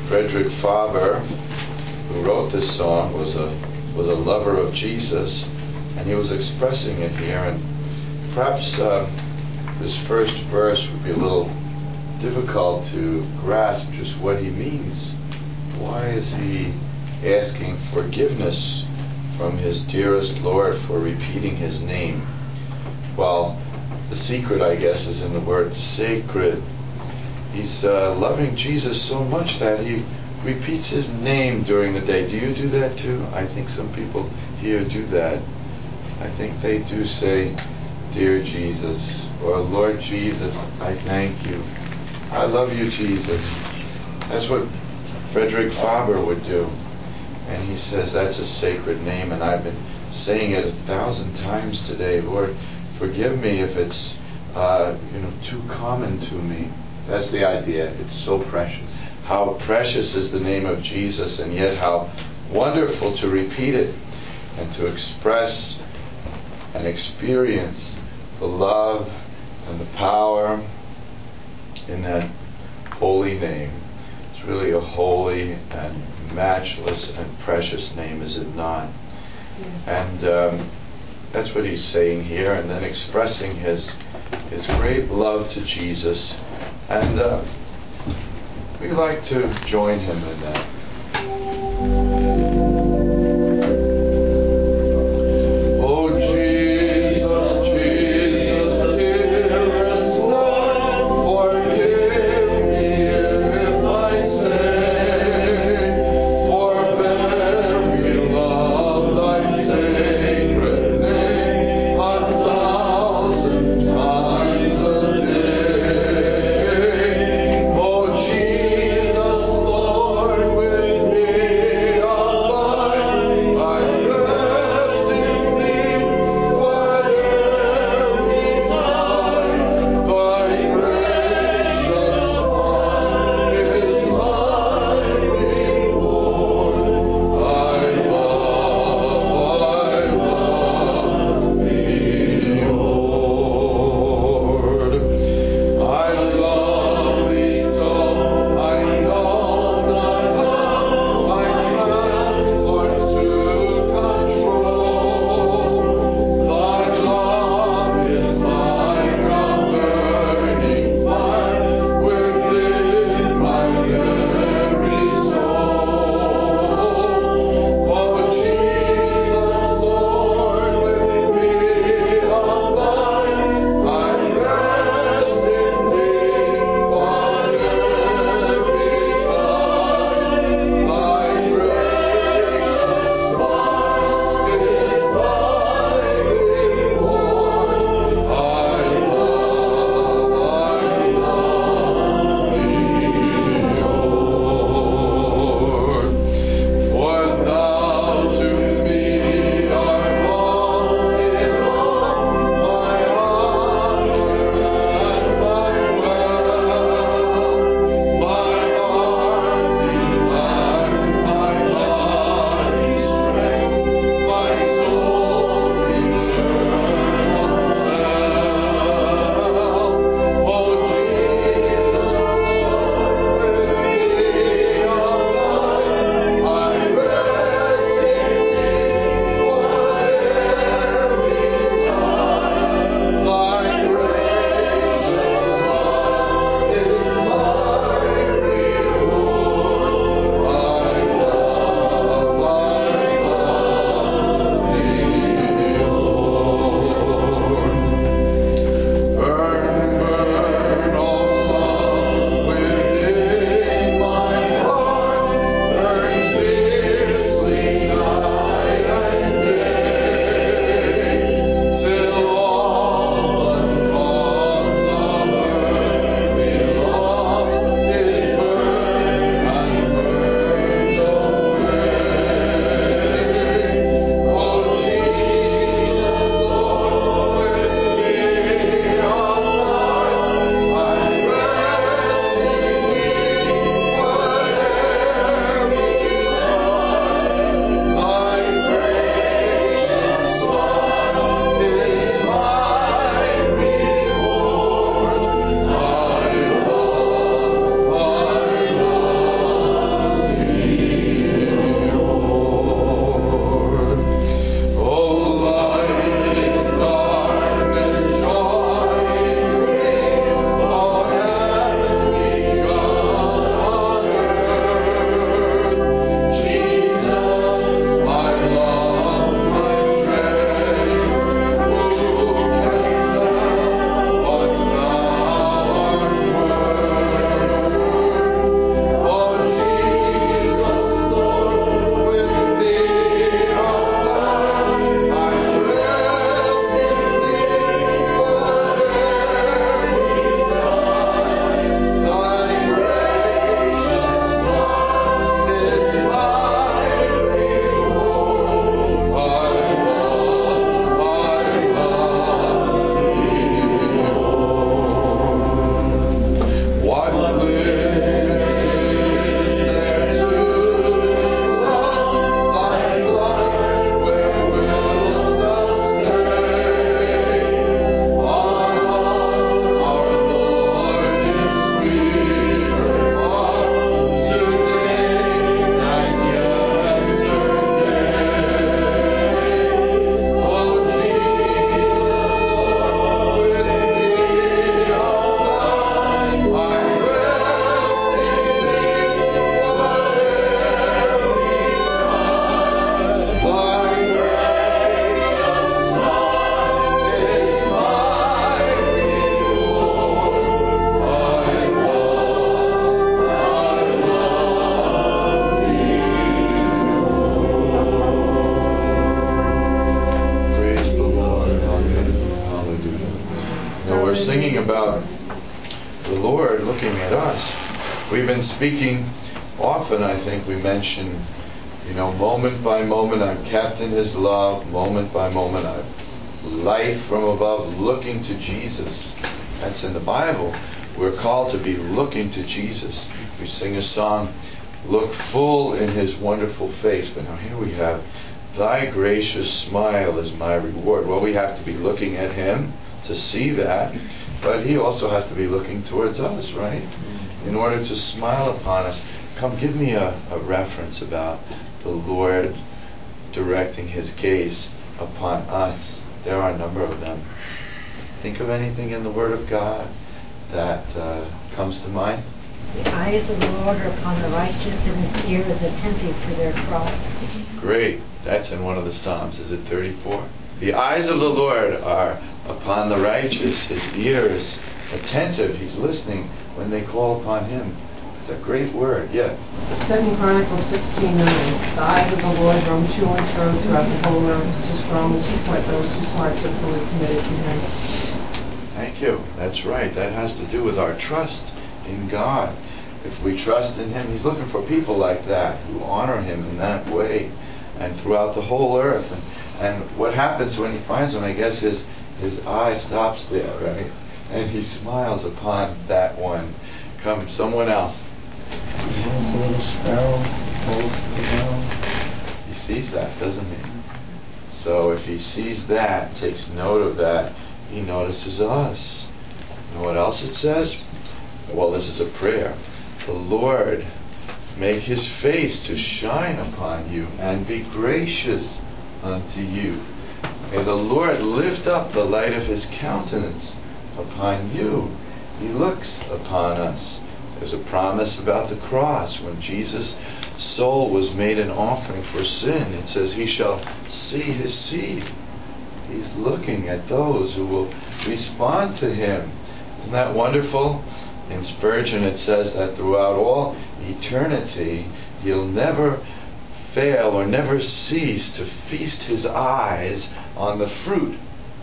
Frederick Faber, who wrote this song, was a lover of Jesus, and he was expressing it here. And perhaps this first verse would be a little difficult to grasp just what he means. Why is he asking forgiveness from his dearest Lord for repeating his name? Well, the secret, I guess, is in the word sacred. He's loving Jesus so much that he repeats his name during the day. Do you do that too? I think some people here do that. I think they do say, "Dear Jesus," or "Lord Jesus, I thank you. I love you, Jesus." That's what Frederick Faber would do. And he says that's a sacred name, and I've been saying it 1,000 times today. Lord, forgive me if it's too common to me. That's the idea. It's so precious. How precious is the name of Jesus, and yet how wonderful to repeat it and to express and experience the love and the power in that holy name. It's really a holy and matchless and precious name, is it not? Yes. And that's what he's saying here, and then expressing his great love to Jesus. And we like to join him in that. Oh Jesus, Jesus, dearest Lord, forgive me if I say, for very love thy sacred name 1,000 times a day. Oh Jesus, Lord, with me We've been speaking often, I think we mention, moment by moment I'm kept in His love, moment by moment I'm light from above, looking to Jesus. That's in the Bible. We're called to be looking to Jesus. We sing a song, look full in His wonderful face. But now here we have, thy gracious smile is my reward. Well, we have to be looking at Him to see that, but He also has to be looking towards us, right? In order to smile upon us. Come, give me a reference about the Lord directing His gaze upon us. There are a number of them. Think of anything in the Word of God that comes to mind? The eyes of the Lord are upon the righteous, and His ear is attentive to their cry. Great. That's in one of the Psalms. Is it 34? The eyes of the Lord are upon the righteous. His ear is attentive. He's listening when they call upon Him. It's a great word. Yes. 2 Chronicles 16:9. The eyes of the Lord roam to and fro throughout the whole earth, to strong and to sweat those whose hearts are fully committed to Him. Thank you. That's right. That has to do with our trust in God. If we trust in Him, He's looking for people like that who honor Him in that way, and throughout the whole earth. And what happens when He finds them? I guess his eye stops there, right? And He smiles upon that one. Come, someone else. He sees that, doesn't He? So if He sees that, takes note of that, He notices us. And what else it says? Well, this is a prayer. The Lord make His face to shine upon you and be gracious unto you. May the Lord lift up the light of His countenance upon you. He looks upon us. There's a promise about the cross. When Jesus' soul was made an offering for sin, it says He shall see His seed. He's looking at those who will respond to Him. Isn't that wonderful? In Spurgeon it says that throughout all eternity He'll never fail or never cease to feast His eyes on the fruit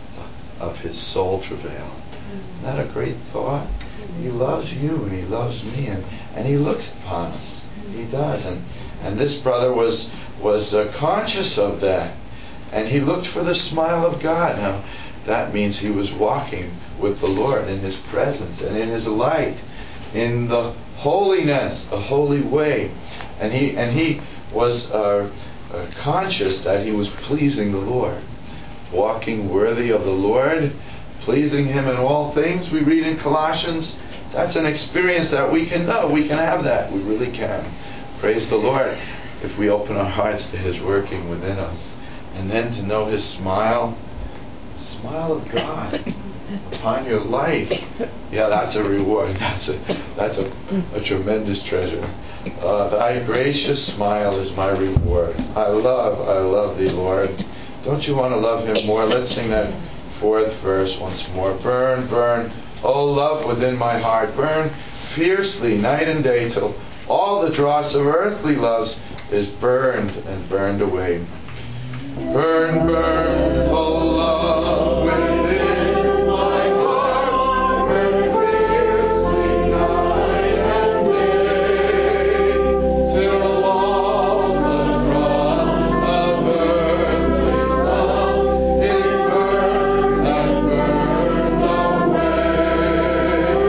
of His soul travail. Isn't that a great thought? He loves you and He loves me, and He looks upon us. He does. And this brother was conscious of that. And he looked for the smile of God. Now, that means he was walking with the Lord in His presence and in His light, in the holiness, a holy way. And he was conscious that he was pleasing the Lord, walking worthy of the Lord, pleasing Him in all things. We read in Colossians, that's an experience that we can know. We can have that. We really can. Praise the Lord. If we open our hearts to His working within us. And then to know His smile, the smile of God upon your life. Yeah, that's a reward. That's a tremendous treasure. Thy gracious smile is my reward. I love Thee, Lord. Don't you want to love Him more? Let's sing that fourth verse once more. Burn, burn, oh love within my heart. Burn fiercely night and day till all the dross of earthly loves is burned and burned away. Burn, burn, oh love within my heart. Burn fiercely night and day till all the dross of earthly love is burned and burned away.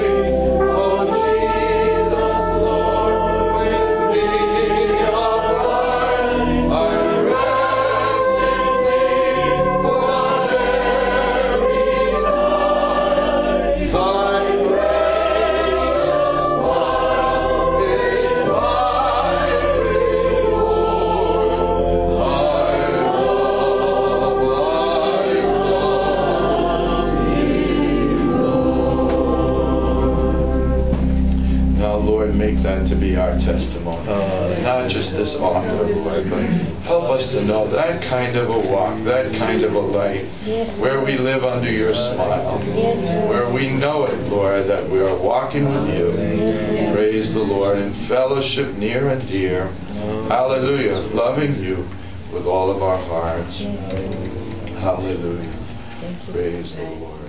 Oh Jesus, Lord, with me abide. I rest in Thee on every side. Thy gracious smile is my reward. I love Now, Lord, make that to be our testimony. Not just this offer, Lord, but help us to know that kind of a walk, that kind of a life, where we live under Your smile, where we know it, Lord, that we are walking with You. Praise the Lord in fellowship near and dear. Hallelujah. Loving You with all of our hearts. Hallelujah. Praise the Lord.